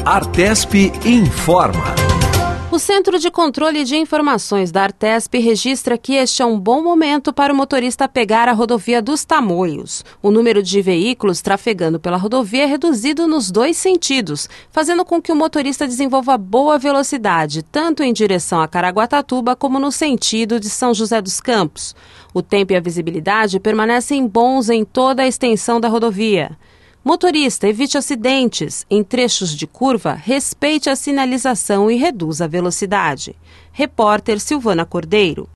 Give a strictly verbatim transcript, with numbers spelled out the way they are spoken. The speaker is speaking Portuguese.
Artesp informa. O Centro de Controle de Informações da Artesp registra que este é um bom momento para o motorista pegar a rodovia dos Tamoios. O número de veículos trafegando pela rodovia é reduzido nos dois sentidos, fazendo com que o motorista desenvolva boa velocidade, tanto em direção a Caraguatatuba como no sentido de São José dos Campos. O tempo e a visibilidade permanecem bons em toda a extensão da rodovia. Motorista, evite acidentes. Em trechos de curva, respeite a sinalização e reduza a velocidade. Repórter Silvana Cordeiro.